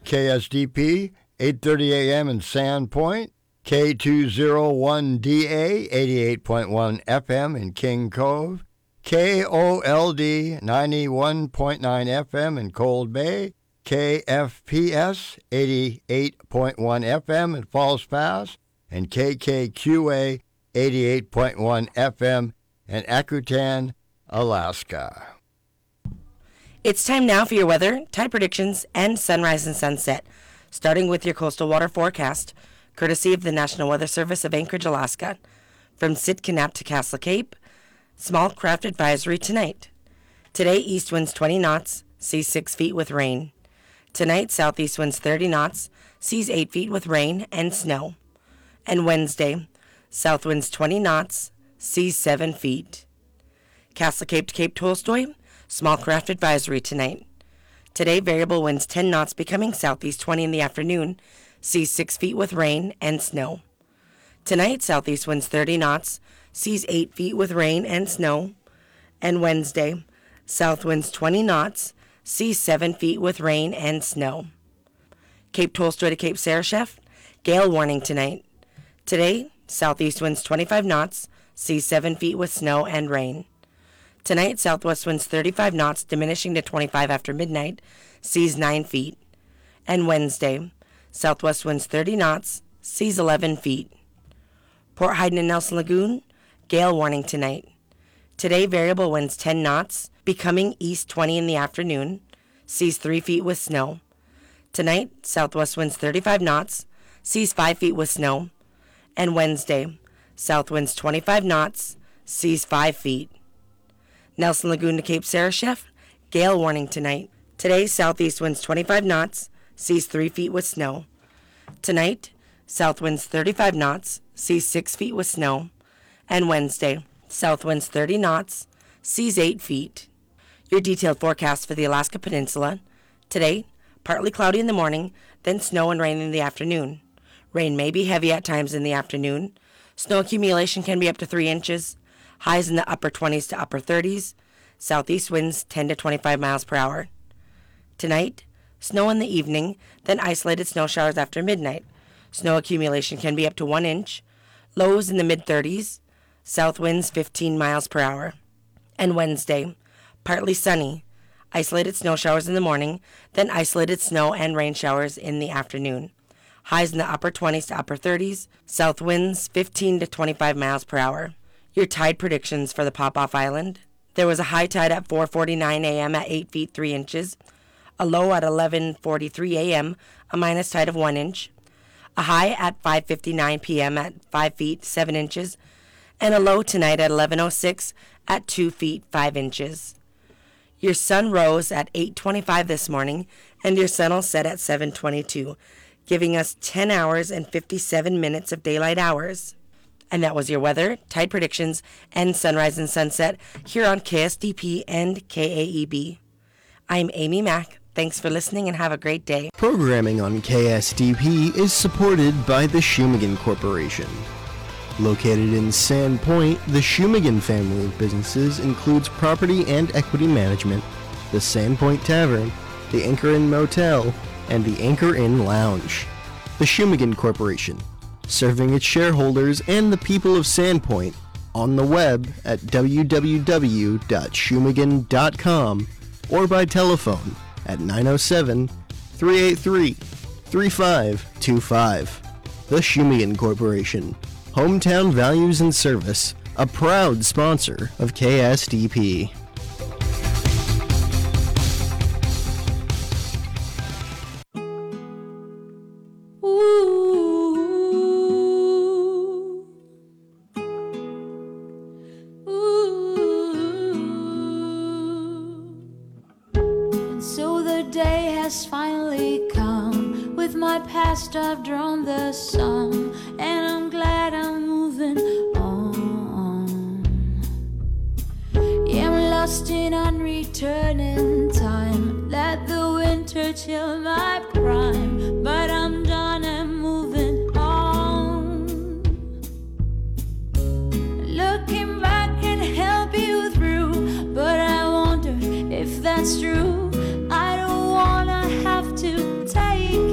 KSDP, 8:30 a.m. in Sandpoint, K201DA, 88.1 FM in King Cove, KOLD, 91.9 FM in Cold Bay, KFPS, 88.1 FM in Falls Pass, and KKQA, 88.1 FM in Akutan, Alaska. It's time now for your weather, tide predictions, and sunrise and sunset, starting with your coastal water forecast, courtesy of the National Weather Service of Anchorage, Alaska. From Sitkinnap to Castle Cape, small craft advisory tonight. Today, east winds 20 knots, seas 6 feet with rain. Tonight, southeast winds 30 knots, seas 8 feet with rain and snow. And Wednesday, south winds 20 knots, seas 7 feet. Castle Cape to Cape Tolstoy, small craft advisory tonight. Today, variable winds 10 knots becoming southeast 20 in the afternoon, seas 6 feet with rain and snow. Tonight, southeast winds 30 knots, seas 8 feet with rain and snow. And Wednesday, south winds 20 knots, seas 7 feet with rain and snow. Cape Tolstoy to Cape Sarashef, gale warning tonight. Today, southeast winds 25 knots, seas 7 feet with snow and rain. Tonight, southwest winds 35 knots, diminishing to 25 after midnight, seas 9 feet. And Wednesday, southwest winds 30 knots, seas 11 feet. Port Hayden and Nelson Lagoon, gale warning tonight. Today, variable winds 10 knots, becoming east 20 in the afternoon, seas 3 feet with snow. Tonight, southwest winds 35 knots, seas 5 feet with snow. And Wednesday, south winds 25 knots, seas 5 feet. Nelson Lagoon to Cape Sarashef, gale warning tonight. Today, southeast winds 25 knots, seas 3 feet with snow. Tonight, south winds 35 knots, seas 6 feet with snow. And Wednesday, south winds 30 knots, seas 8 feet. Your detailed forecast for the Alaska Peninsula. Today, partly cloudy in the morning, then snow and rain in the afternoon. Rain may be heavy at times in the afternoon. Snow accumulation can be up to 3 inches. Highs in the upper 20s to upper 30s. Southeast winds 10 to 25 miles per hour. Tonight, snow in the evening, then isolated snow showers after midnight. Snow accumulation can be up to 1 inch. Lows in the mid-30s. South winds 15 miles per hour. And Wednesday, partly sunny. Isolated snow showers in the morning, then isolated snow and rain showers in the afternoon. Highs in the upper 20s to upper 30s. South winds 15 to 25 miles per hour. Your tide predictions for the Pop-Off Island. There was a high tide at 4:49 a.m. at 8 feet 3 inches. A low at 11:43 a.m., a minus tide of 1 inch. A high at 5:59 p.m. at 5 feet 7 inches. And a low tonight at 11:06 at 2 feet 5 inches. Your sun rose at 8:25 this morning, and your sun will set at 7:22, giving us 10 hours and 57 minutes of daylight hours. And that was your weather, tide predictions, and sunrise and sunset here on KSDP and KAEB. I'm Amy Mack. Thanks for listening and have a great day. Programming on KSDP is supported by the Shumagan Corporation. Located in Sandpoint, the Shumagan family of businesses includes property and equity management, the Sandpoint Tavern, the Anchor Inn Motel, and the Anchor Inn Lounge. The Shumagan Corporation, serving its shareholders and the people of Sandpoint on the web at www.shumagan.com or by telephone at 907-383-3525. The Shumagan Corporation, Hometown Values and Service, a proud sponsor of KSDP. Finally come. With my past I've drawn the sum, and I'm glad I'm moving on. Yeah, I'm lost in unreturning time. Let the winter chill my prime, but I'm done and moving on. Looking back can help you through, but I wonder if that's true. I don't wanna have to take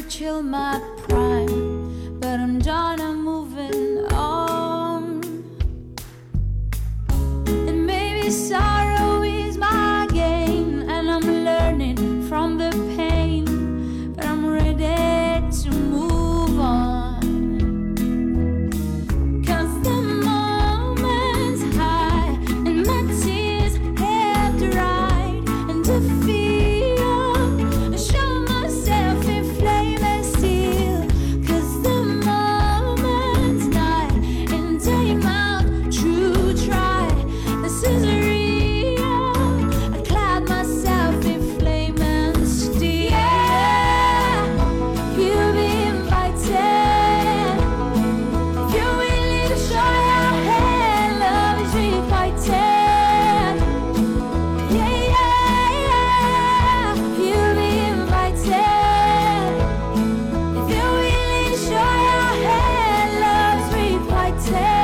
chill my prime, but I'm done, I'm moving on. And maybe sorrow is my game, and I'm learning from the pain, but I'm ready to move on. 'Cause the moment's high and my tears have dried, and to feel, show myself in flame and steel. 'Cause the moment's night and take out true try. This is real. I clad myself in flame and steel. You'll be invited. If you're willing to show your hand, love is requited. Yeah, yeah, yeah. You'll be invited. If you're willing to show your hand, love's requited.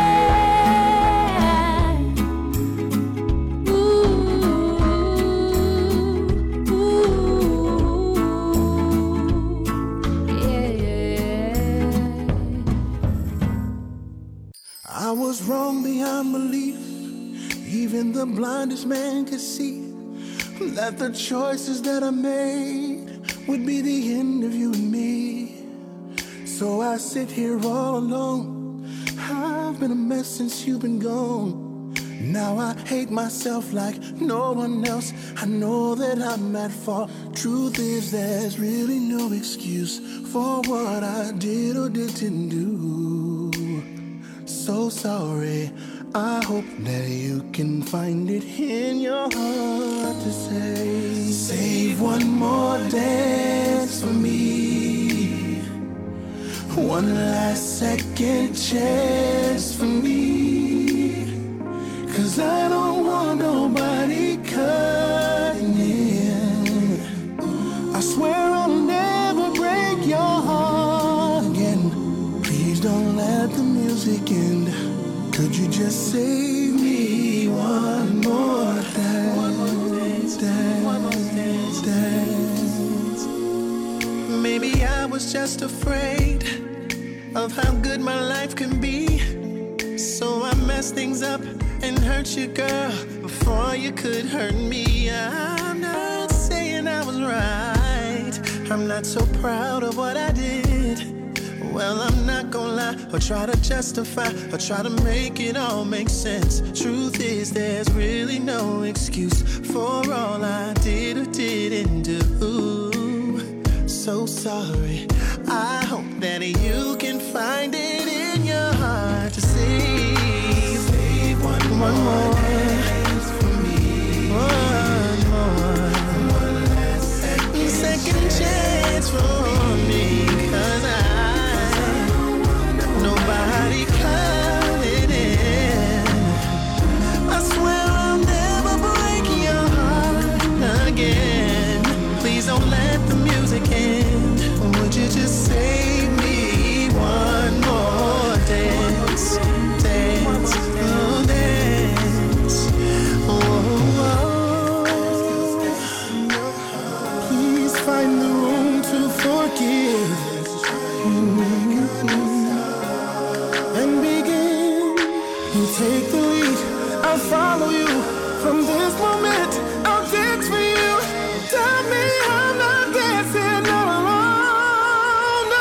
I was wrong beyond belief. Even the blindest man could see that the choices that I made would be the end of you and me. So I sit here all alone. I've been a mess since you've been gone. Now I hate myself like no one else. I know that I'm at fault. Truth is, there's really no excuse for what I did or didn't do. So sorry. I hope that you can find it in your heart to say, save one more dance for me, one last second chance for me. 'Cause I don't want nobody cutting in. I swear I'll never break your heart again. Please don't let the music end. Could you just save me one more dance, dance? Maybe I was just afraid of how good my life can be. So I messed things up and hurt you, girl, before you could hurt me. I'm not saying I was right. I'm not so proud of what I did. Well, I'm not gonna lie or try to justify or try to make it all make sense. Truth is, there's really no excuse for all I did or didn't do. So sorry. I hope that you can find it in your heart to save one more dance for me. One more, one last second chance for me. 'Cause nobody cut it in. I swear I'll never break your heart again. Please don't let the music end. Would you just save me one more dance, dance, oh dance, oh, oh. Please find the room to forgive. And begin. You take the lead, I'll follow you. From this moment, I'll dance for you. Tell me I'm not dancing alone. No.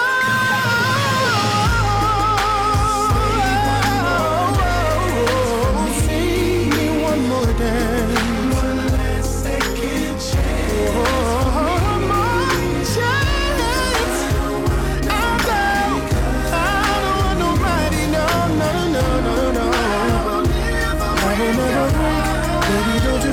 See me one more dance. One last second chance. One more chance. I'm down. I don't want nobody, no, no, no, no, no. I will never break. Baby, don't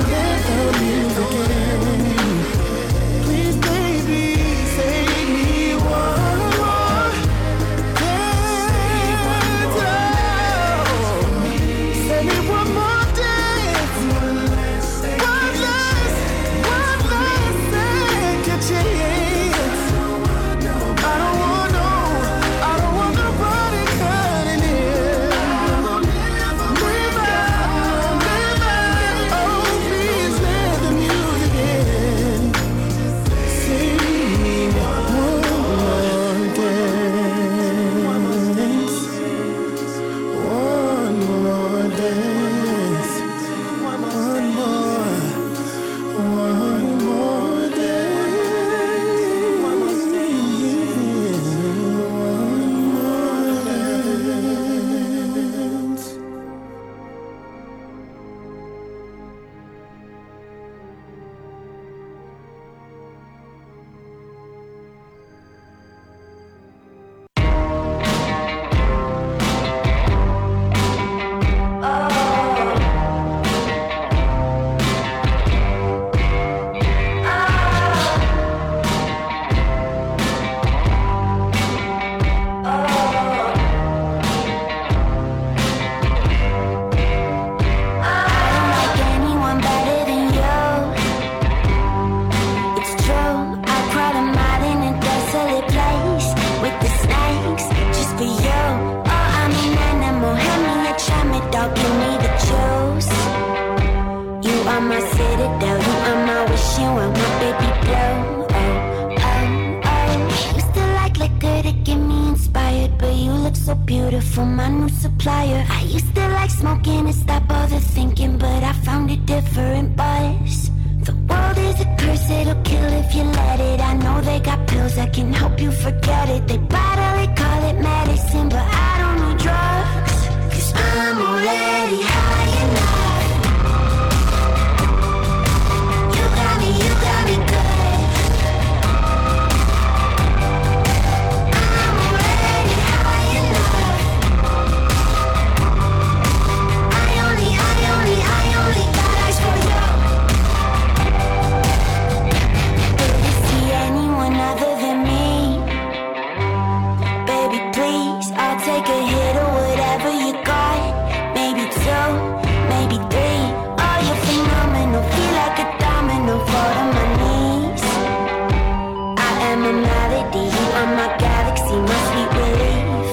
so beautiful, my new supplier. I used to like smoking and stop all the thinking, but I found a different buzz. The world is a curse, it'll kill if you let it. I know they got pills that can help you forget it. They bottle it, call it medicine, but I don't need drugs, 'cause I'm already high enough. You got me good. I'm already high enough. I only got eyes for you. Anyone other than me, baby, please, I'll take a hit of whatever you got. Maybe two, maybe three. Oh, you're phenomenal, feel like a domino, fall to my knees. I am a melody, you are my galaxy, my sweet relief.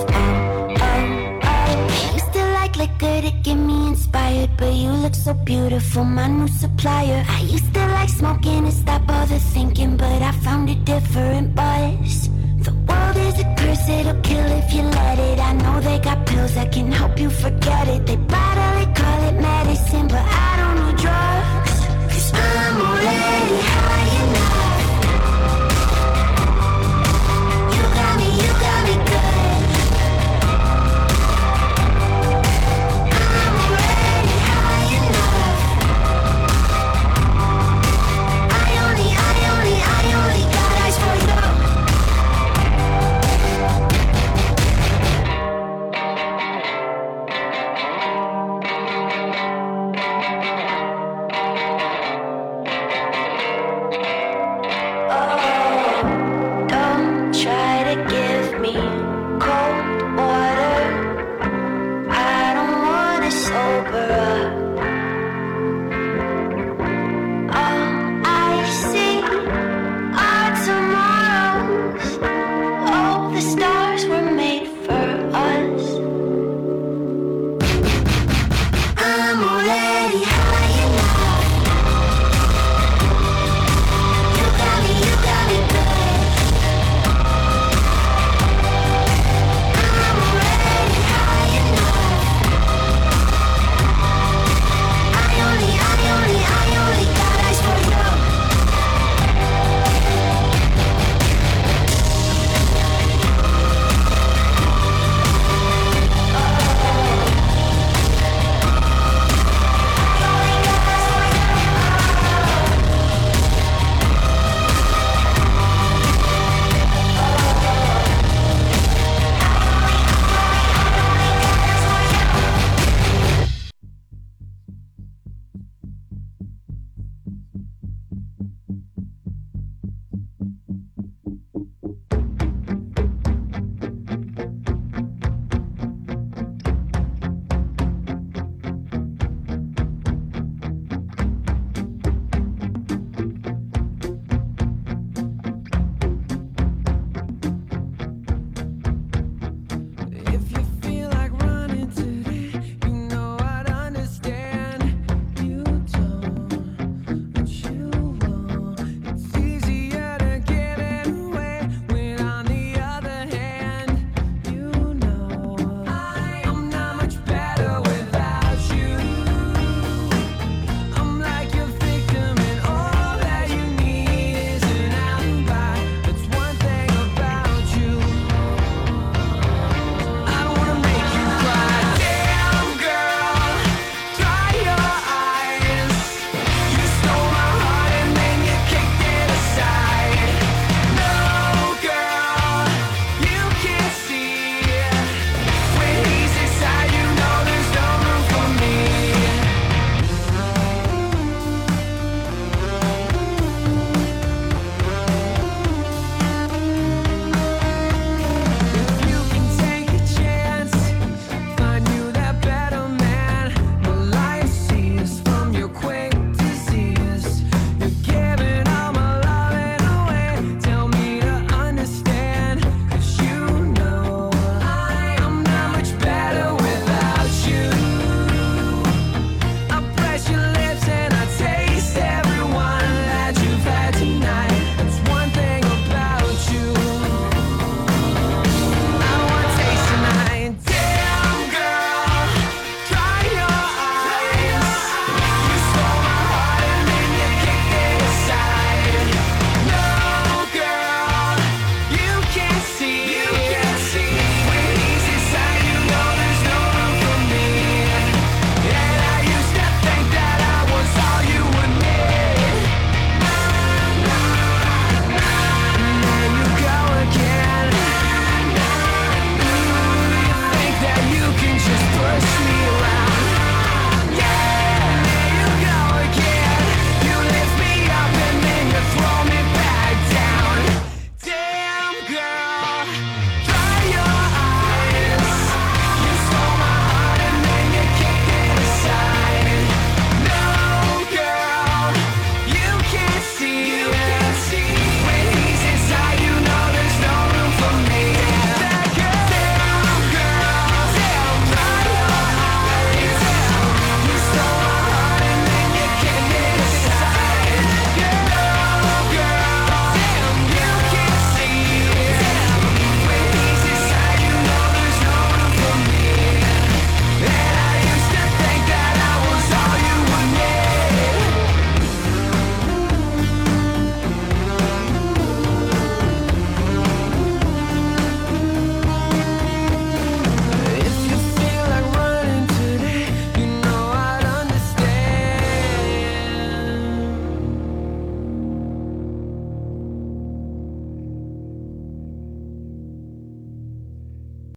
Used to like liquor to get me inspired, but you look so beautiful, my new supplier. I used to like smoking and stop all the thinking, but I found a different buzz. The world is a curse, it'll kill if you let it. I know they got pills that can help you forget it. They bottle it, call it medicine, but I don't need drugs, 'cause I'm already high enough. You got me good. I'm already high enough. I only got eyes for you.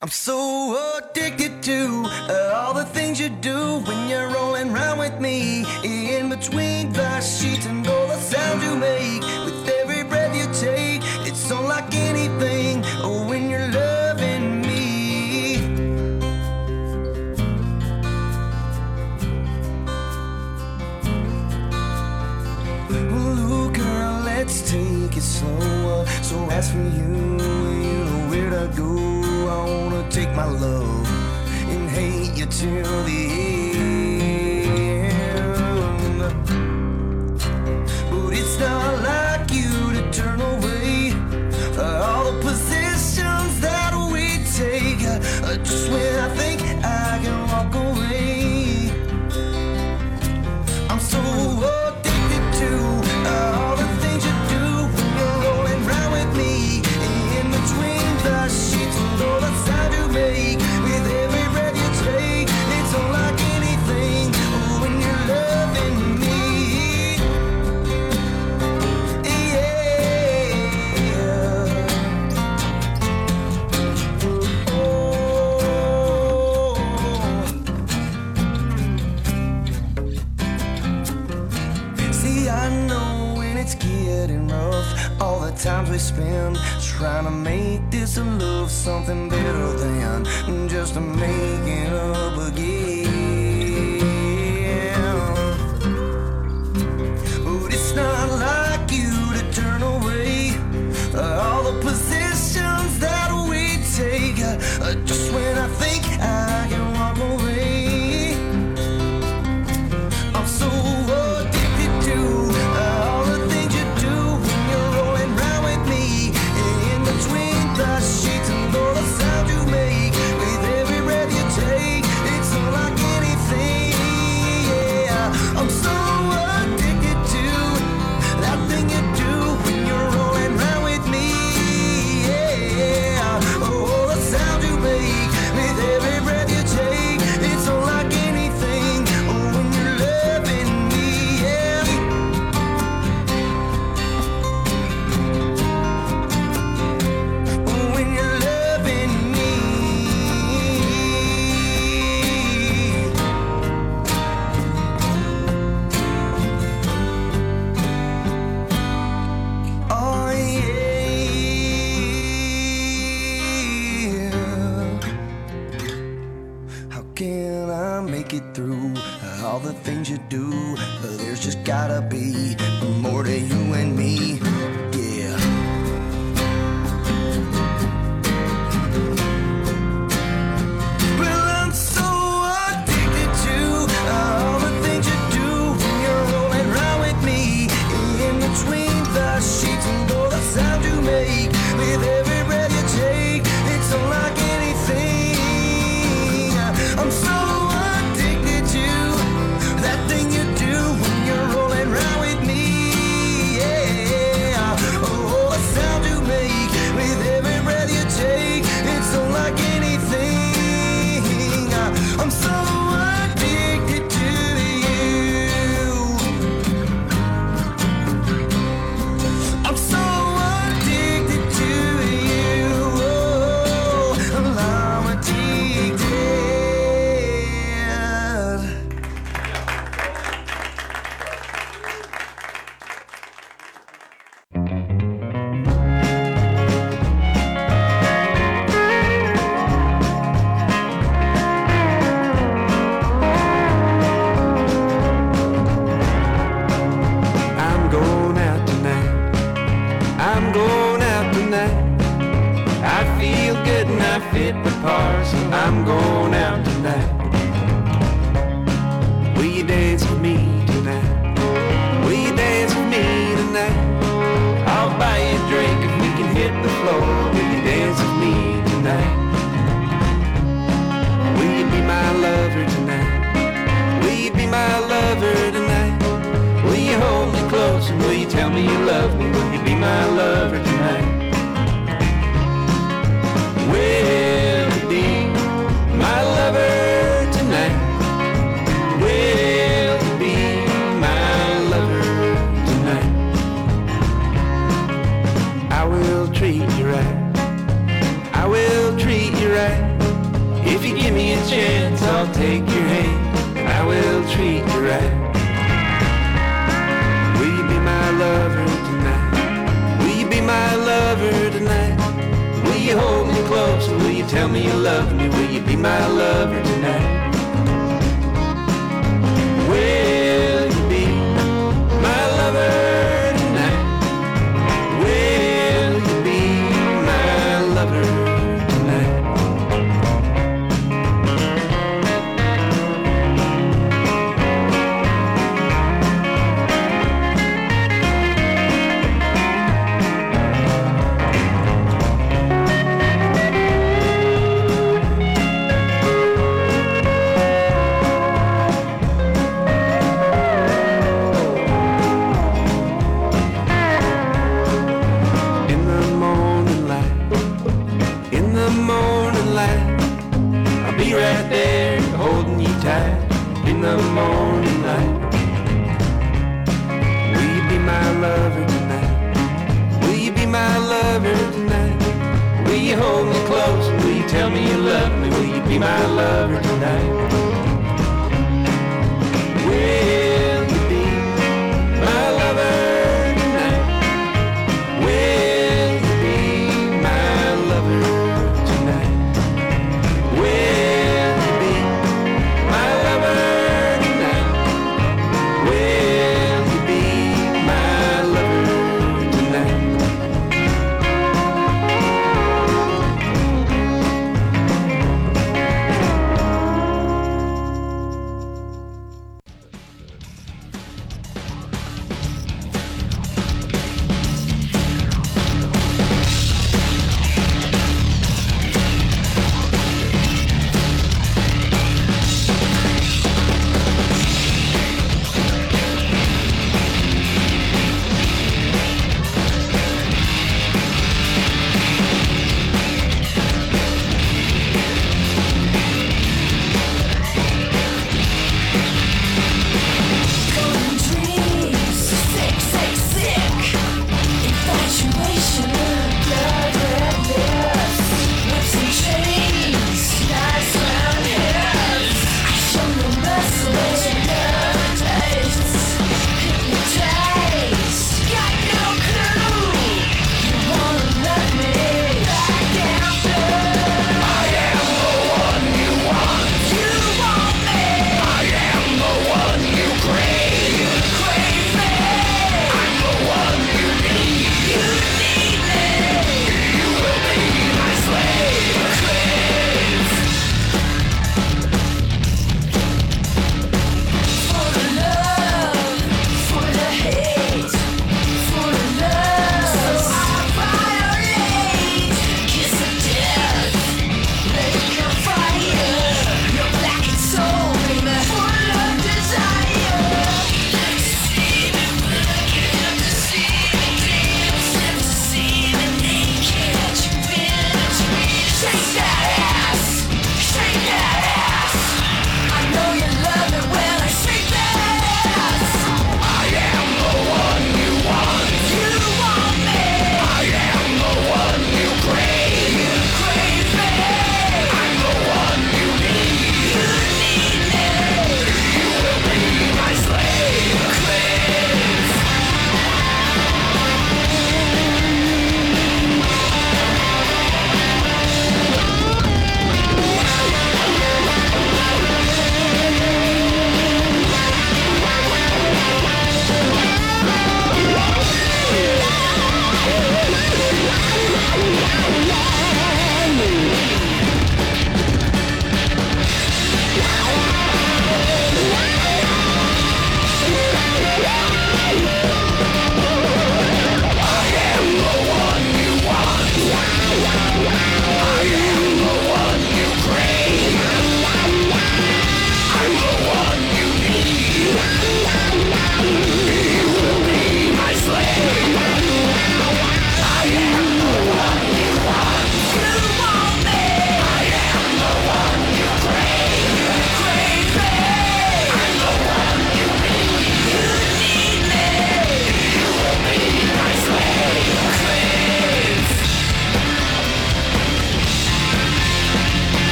I'm so addicted to all the things you do when you're rolling around with me. In between the sheets and all the sounds you make with every breath you take. It's unlike anything when you're loving me. Well, ooh, girl, let's take it slow. So as for you, you know where to go. I wanna take my love and hate you till the end. But it's not like you to turn away all the positions that we take. Just when I think I can walk away, I'm so addicted to all the things you do when you're rolling around with me. In between the sheets and all the sound you make with every breath you take. It's unlike anything when you're loving me. See, I know when it's getting rough, all the times we spend trying to make this a love something better than just to make it up again. But it's not like you to turn away all the positions that we take. Just when I think I can walk away, I'm so addicted to all the things you do when you're rolling around with me. In between the sheets and all the sound you make with every breath you take. It's unlike anything, yeah. I'm so addicted to that thing you do when you're rolling around with me, yeah. Oh, the sound you make with every breath you take. It's unlike anything when you're loving me, yeah. When you're loving me. Oh yeah. How can I make it through all the things you do? There's just gotta be more to you and me, yeah. Well, I'm so addicted to all the things you do when you're rolling around with me. In between the sheets and all the sound you make with every breath you take. It's unlike anything. I'm so addicted to that thing you do when you're rolling around with me, yeah. Oh, the sound you make with every breath you take. It's unlike anything. I'm so addicted to you. I'm so addicted to you. Oh, I'm addicted. I'm going out tonight. I'm going out tonight. I feel good and I fit the part, so I'm going out tonight. Will you dance with me tonight? Will you dance with me tonight? I'll buy you a drink if we can hit the floor. Will you dance with me tonight? Will you be my lover tonight? Will you be my lover tonight? Will you hold me close and will you tell me you love me? Will you be my lover tonight? Will you be my lover tonight? Will you be my lover tonight? I will treat you right. I will treat you right. If you give me a chance, I'll take your hand. I will treat you right. Will you be my lover tonight? Will you be my lover tonight? Will you hold me close? Will you tell me you love me? Will you be my lover tonight? Will you be my lover tonight? Will you be my lover tonight? Right there, holding you tight in the morning light. Will you be my lover tonight? Will you be my lover tonight? Will you hold me close? Will you tell me you love me? Will you be my lover tonight? Will you be my lover tonight? Will you be my lover tonight? Will you be my lover tonight? Will you be my lover tonight?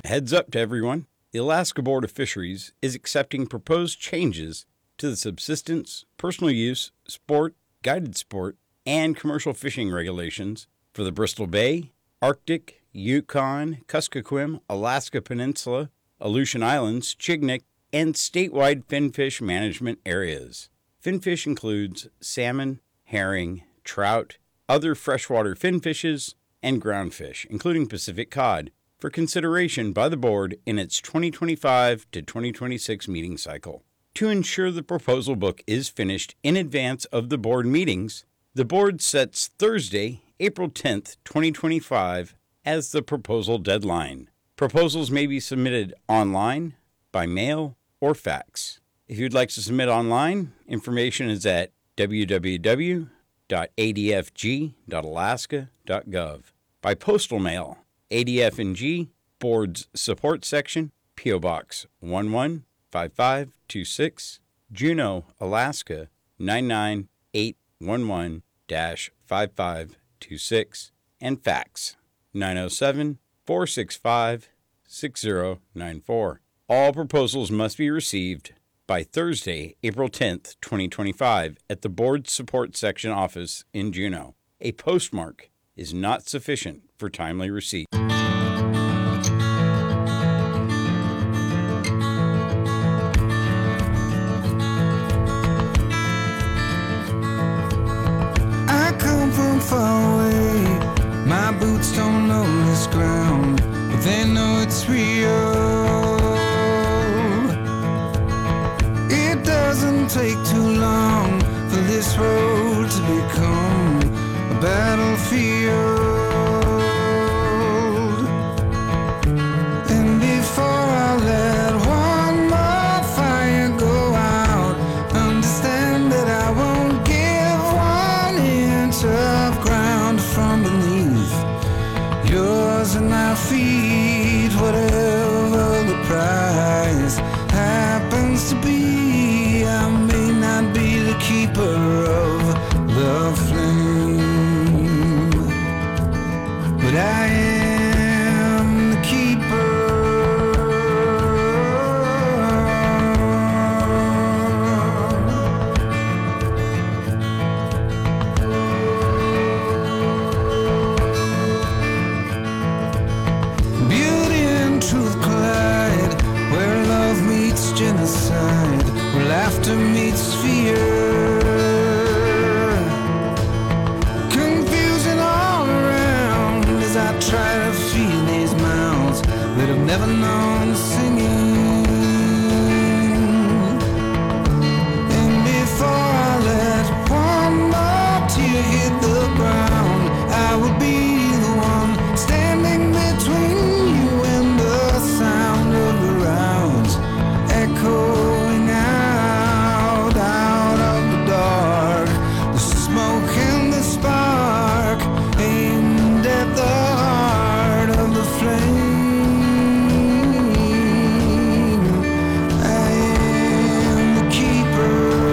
Heads up to everyone. The Alaska Board of Fisheries is accepting proposed changes to the subsistence, personal use, sport, guided sport, and commercial fishing regulations for the Bristol Bay, Arctic, Yukon, Kuskokwim, Alaska Peninsula, Aleutian Islands, Chignik, and statewide finfish management areas. Finfish includes salmon, herring, trout, other freshwater finfishes, and groundfish, including Pacific cod, for consideration by the board in its 2025 to 2026 meeting cycle. To ensure the proposal book is finished in advance of the board meetings, the board sets Thursday, April 10th, 2025 as the proposal deadline. Proposals may be submitted online, by mail, or fax. If you'd like to submit online, information is at www.adfg.alaska.gov. By postal mail, ADF&G, Board's Support Section, P.O. Box 115526, Juneau, Alaska 99811-5526, and fax 907-465-6094. All proposals must be received by Thursday, April 10th, 2025, at the Board Support Section office in Juneau. A postmark is not sufficient for timely receipt. I come from far away. My boots don't know this ground, but they know it's real. It doesn't take too long for this road to become a battlefield. And before I let one more fire go out, understand that I won't give 1 inch of ground from beneath yours and my feet, whatever the price happens to be. I may not be the keeper of the flame, but I am the keeper. Beauty and truth collide, where love meets genocide, where laughter meets fear. Confusion all around as I try to feel these mouths that have never known singing. And before I let one more tear hit the ground, I will be the one standing between you and the sound of the rounds echoing out of the dark. The smoke and the spark aimed at the heart of the flame. I am the keeper.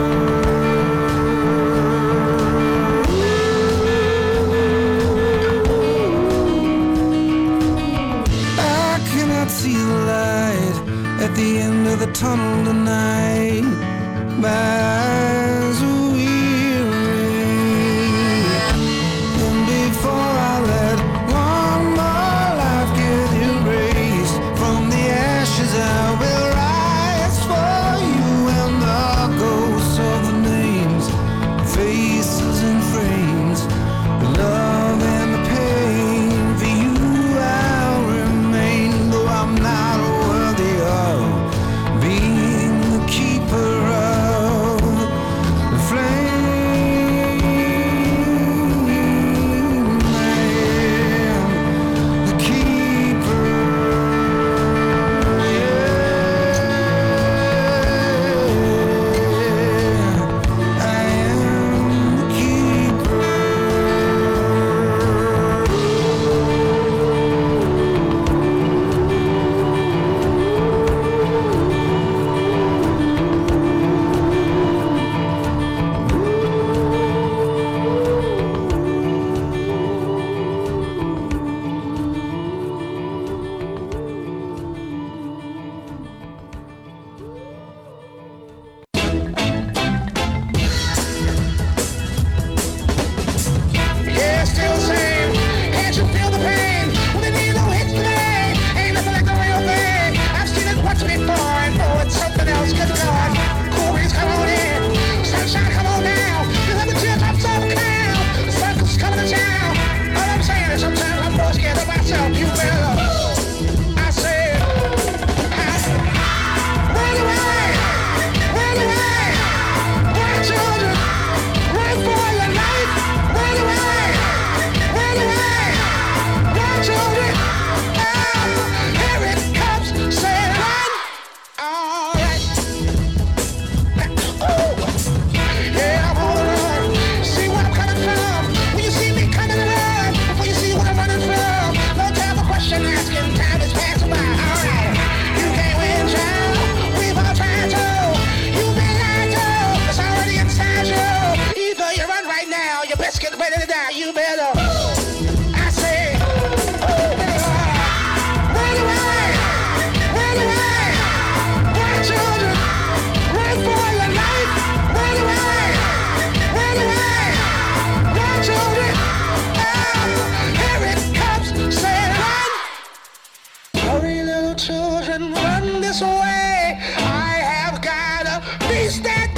I cannot see the light at the end of the tunnel tonight. My eyes are weary. And before I let one more life get erased from the ashes, I will rise for you and the ghosts of the names, faces and frames, the love and the pain. For you I'll remain, though I'm not worthy of being the keeper of the flame. this way. I have got a beast that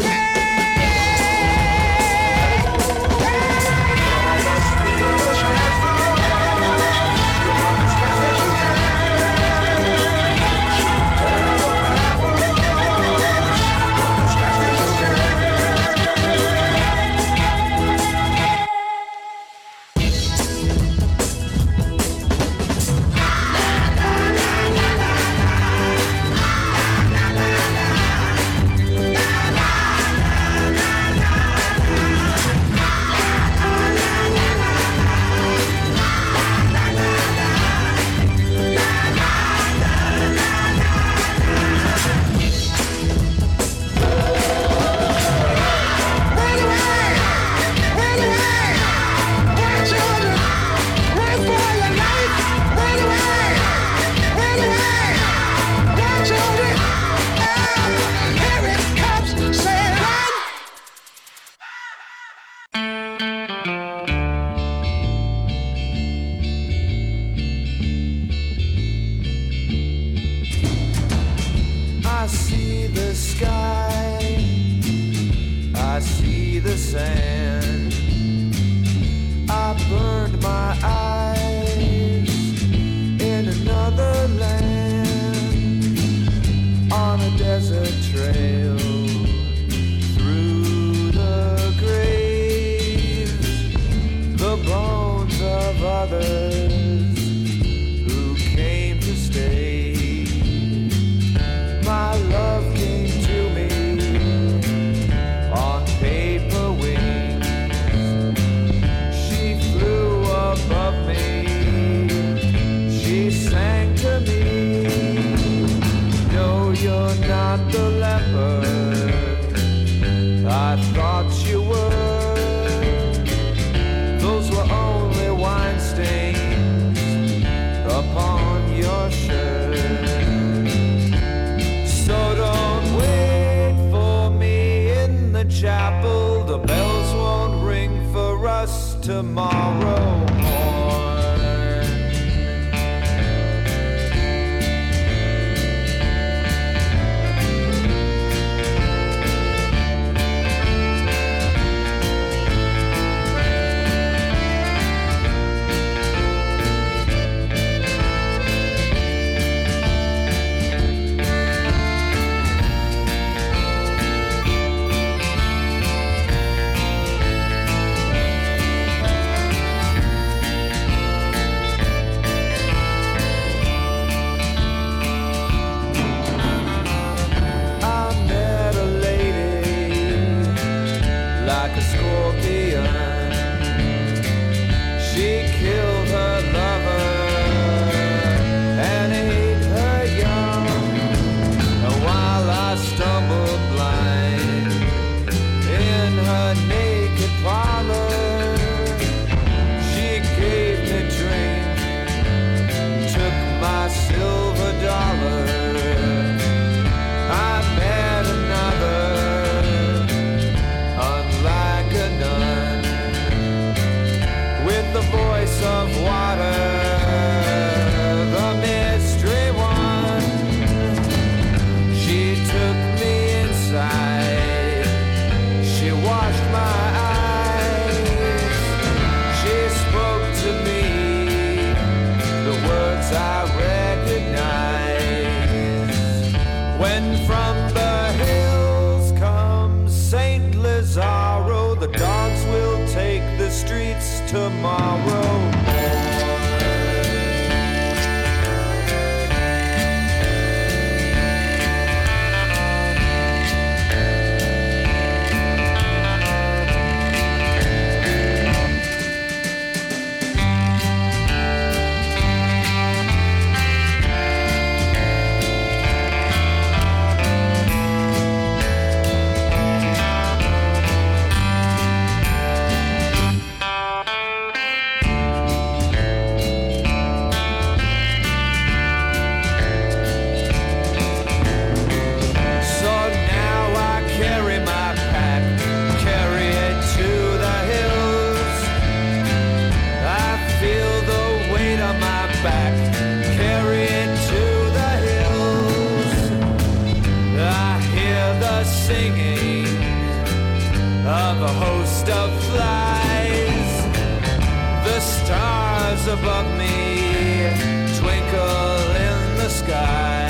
I see the sky, I see the sand. I burned my eyes in another land, on a desert trail, through the graves, the bones of others who came to stay. My love came to me on paper wings. She flew above me. She sang to me. No, you're not the leopard I thought you were. Those were only wine stains upon your shirt. So don't wait for me in the chapel. The bells won't ring for us tomorrow morn. Tomorrow. singing of a host of flies. The stars above me twinkle in the sky.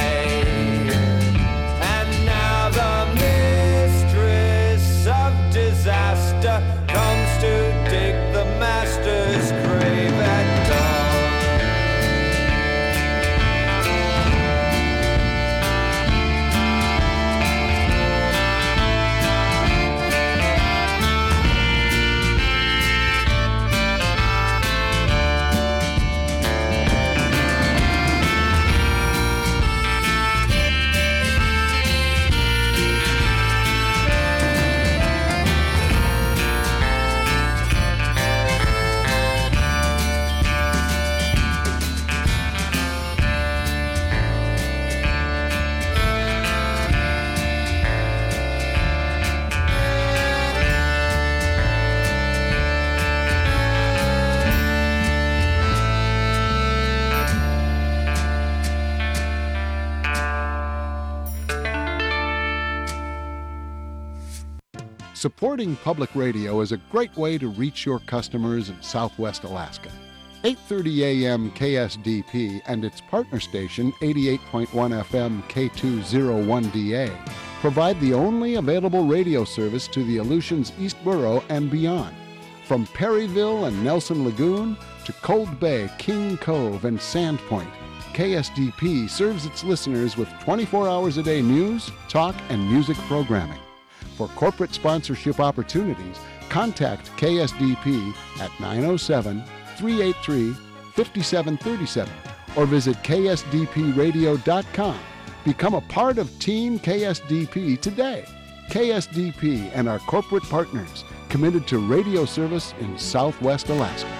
And now the mistress of disaster comes to dig the master's grave at dawn. Supporting public radio is a great way to reach your customers in Southwest Alaska. 8:30 a.m. KSDP and its partner station, 88.1 FM K201DA, provide the only available radio service to the Aleutians East Borough and beyond. From Perryville and Nelson Lagoon to Cold Bay, King Cove, and Sandpoint, KSDP serves its listeners with 24 hours a day news, talk, and music programming. For corporate sponsorship opportunities, contact KSDP at 907-383-5737 or visit ksdpradio.com. Become a part of Team KSDP today. KSDP and our corporate partners committed to radio service in Southwest Alaska.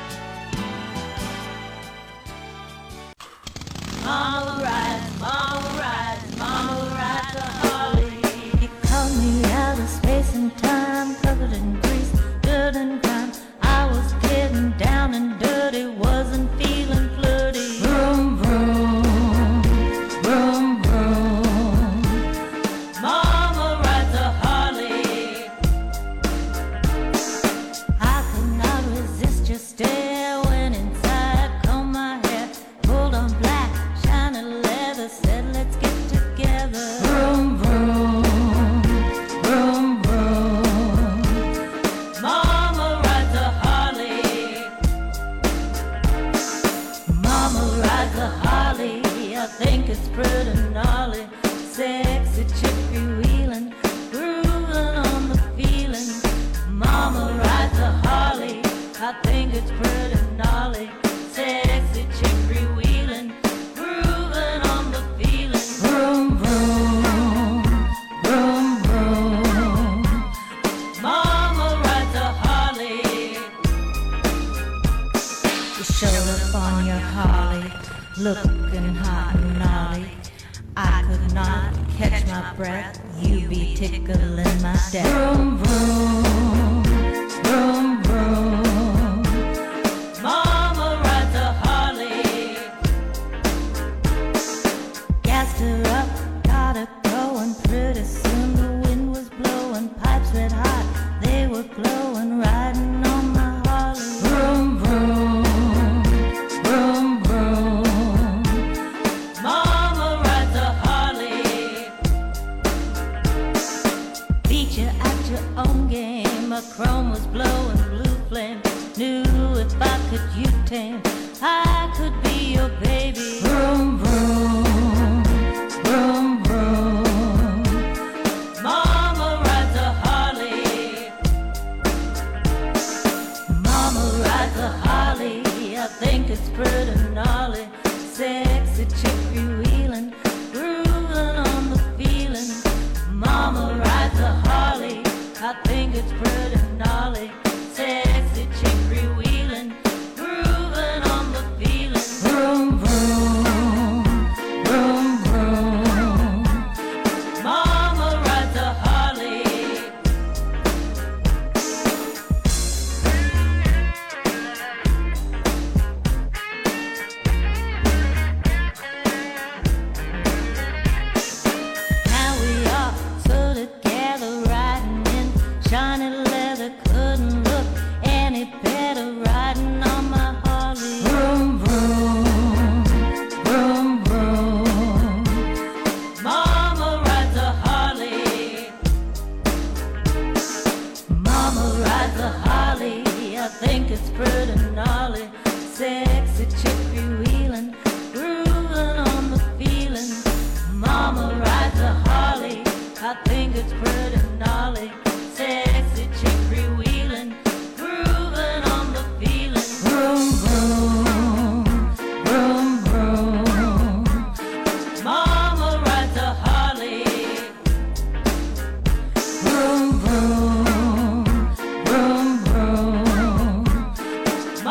Mama rides, mama rides, mama rides a Harley. You called me out of space and time, covered in grease, dirt and grime. I was getting down and dirty, wasn't feeling flirty. Vroom, vroom, vroom, vroom. Mama rides a Harley. I could not resist your stare when inside combed my hair, pulled on black, shiny leather, said let's get together. Vroom, vroom, vroom, vroom. Mama rides a Harley. Mama rides a Harley. I think it's pretty gnarly. Sexy chick wheeling, grooving on the feeling. Mama rides a Harley. I think it's pretty gnarly. Sexy chick wheeling, grooving on the feeling. Vroom, vroom, vroom, vroom. Mama rides a Harley. You showed up on your Harley, looking hot and gnarly. I could not catch my breath, you be tickling my death. Vroom, vroom, vroom, vroom. Mama rides a Harley. Gassed her up, got her going. Pretty soon the wind was blowing, pipes red hot, they were glowing, riding on my Harley. Vroom, vroom, vroom, vroom. Mama rides a Harley. Beat you at your own game, a chrome was blowing, blue flame. Knew if I could you tame, I could be your baby. Vroom, vroom, vroom, vroom. Mama rides a Harley. Mama rides a Harley. I think it's pretty gnarly. Sexy chick wheeling, grooving on the feeling. Mama rides a Harley. I think it's pretty gnarly. Sexy chick wheeling, grooving on the feeling. think it's pretty gnarly. Sexy chick freewheeling, grooving on the feeling. Mama rides a Harley, I think it's pretty gnarly. Sexy chick freewheeling, grooving on the feeling. Vroom, vroom, vroom, vroom. Mama rides a Harley. Vroom, vroom, vroom, vroom.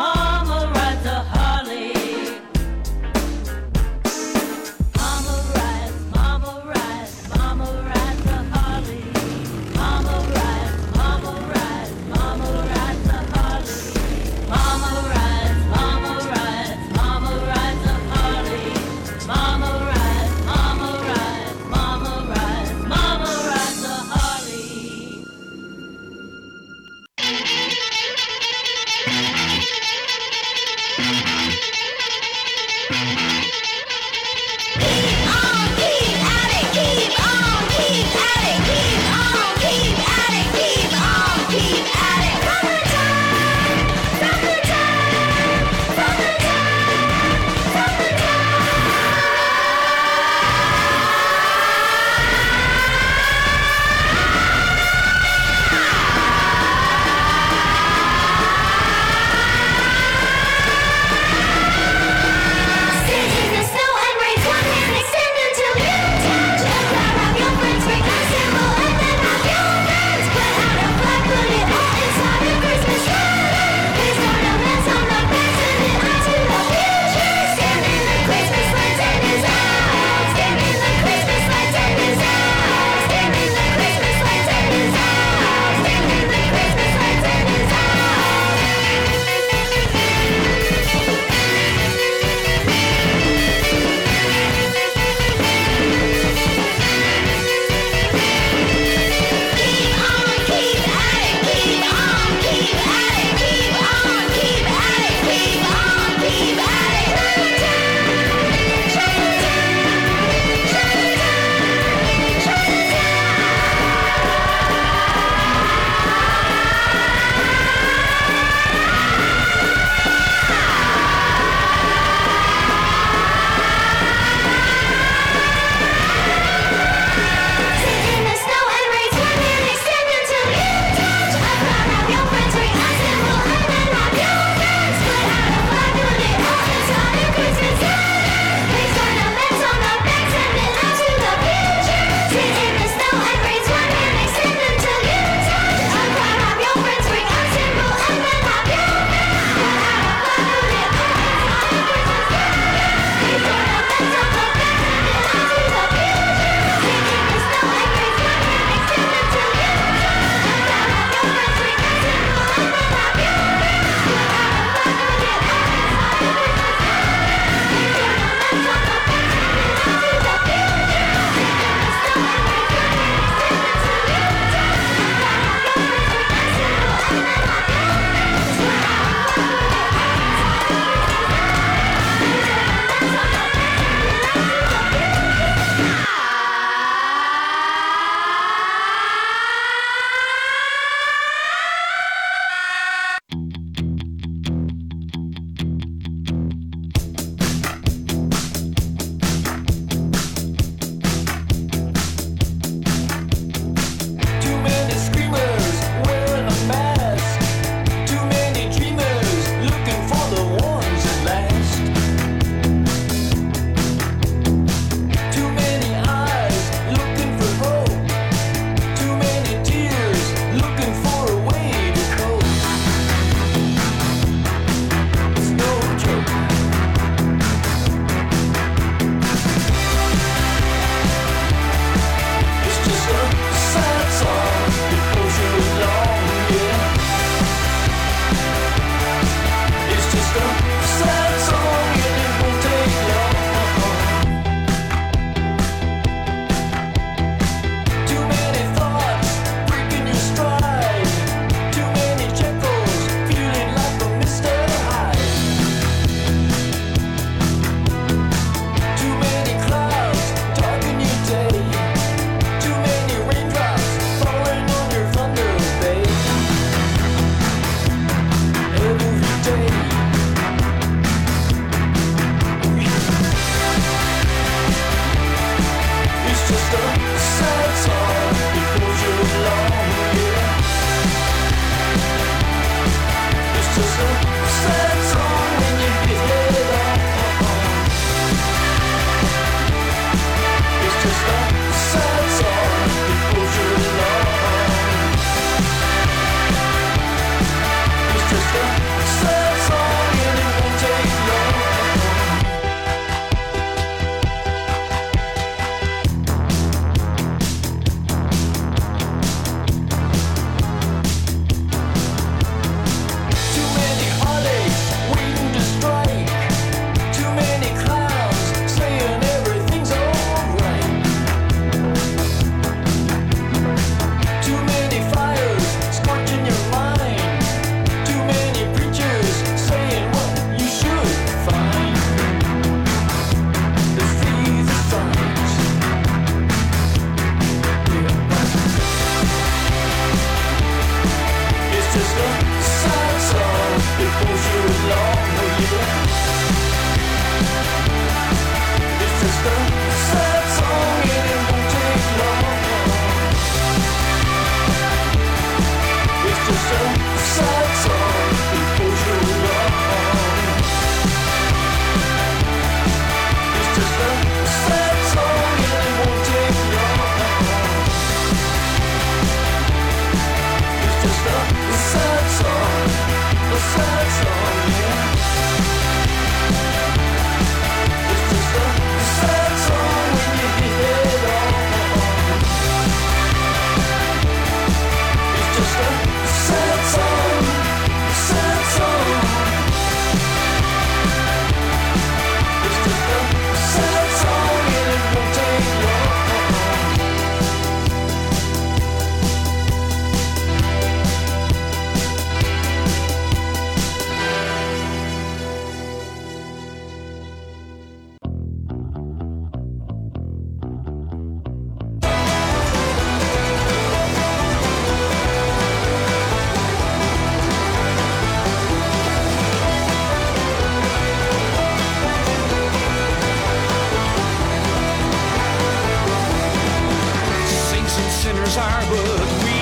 sinners are, but we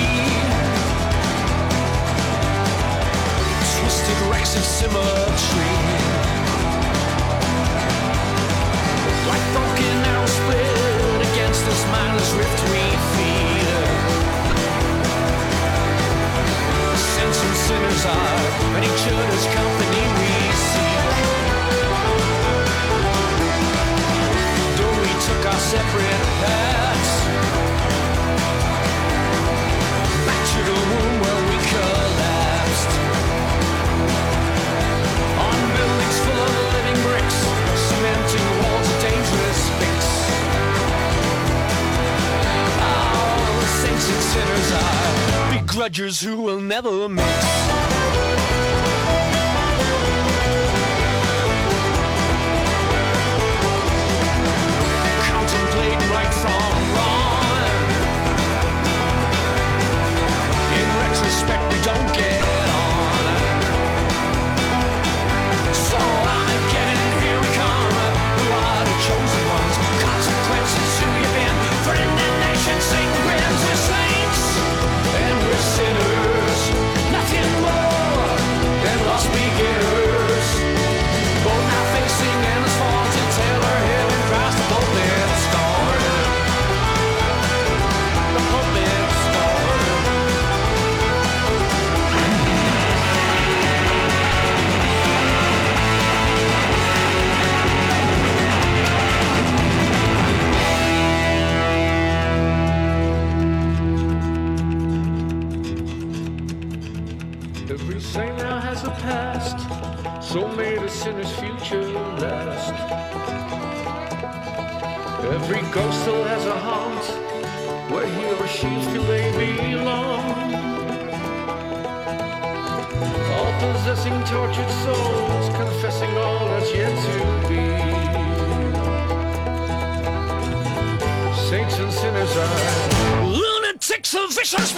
twisted wrecks of symmetry, like broken arrows split against this mindless rift we feed. Saints and sinners are, and each other's company we seek. Though we took our separate paths back to the womb where we collapsed, on buildings full of living bricks, cementing walls of dangerous fix. Oh, saints and sinners are begrudgers who will never mix. Contemplate right from wrong. In retrospect, we don't get on. So Armageddon, here we come. Who are the chosen ones? Consequences, who you been? For indignation, Satan grins with saints, and we're sinners. Nothing more than lost beginners. Both now facing endless falls and Taylor Hill and Christ, the pulpit scorn. The pulpit scorn. Every saint now has a past, so may the sinner's future last. Every ghost still has a haunt, where he or she feel they belong. All possessing tortured souls, confessing all that's yet to be. Saints and sinners are lunatics of vicious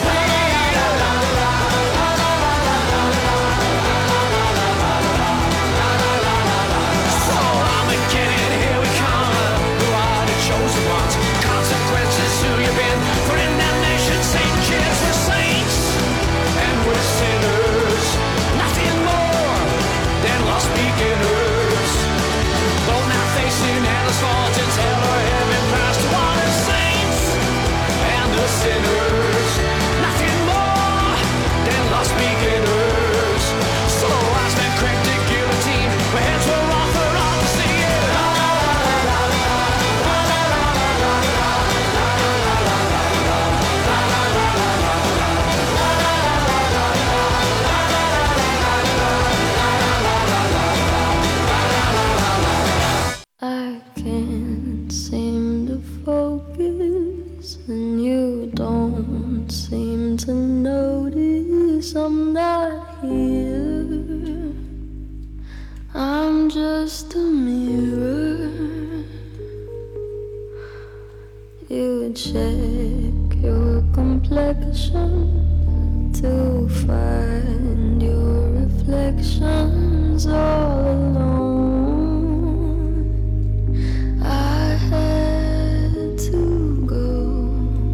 Consequences, who you been? For damnation, Satan kids, we're saints, and we're sinners. Nothing more than lost beginners. Both now facing endless fault and hell or heaven, Christ to all the saints and the sinners. Nothing more than lost beginners. So wise man cranked the guillotine, where heads were off for all to see. I can't seem to focus, and you don't seem to notice I'm not here. I'm just a mirror. You check your complexion to find your reflections all alone. I had to go.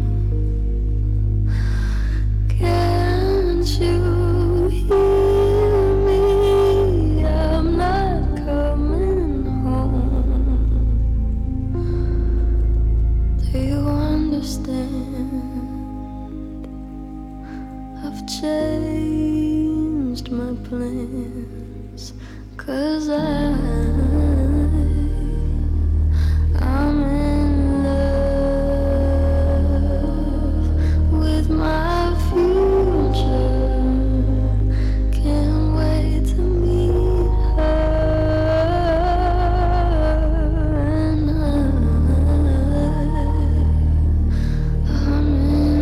Can't you hear me? I'm not coming home. Do you understand? I've changed my plans, 'cause I'm in love with my future. Can't wait to meet her, and I'm in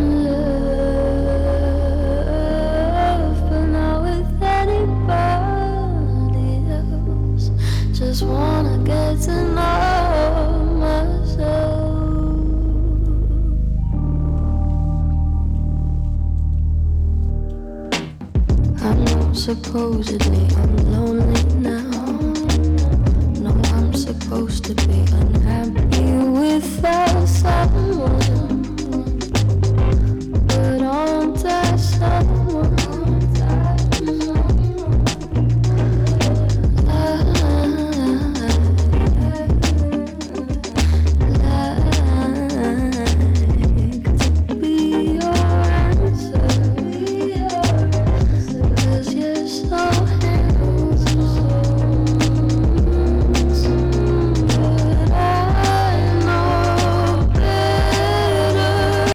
love, but not with anybody else. Just wanna get to know myself. I know supposedly I'm lonely now. No, I'm supposed to be unhappy without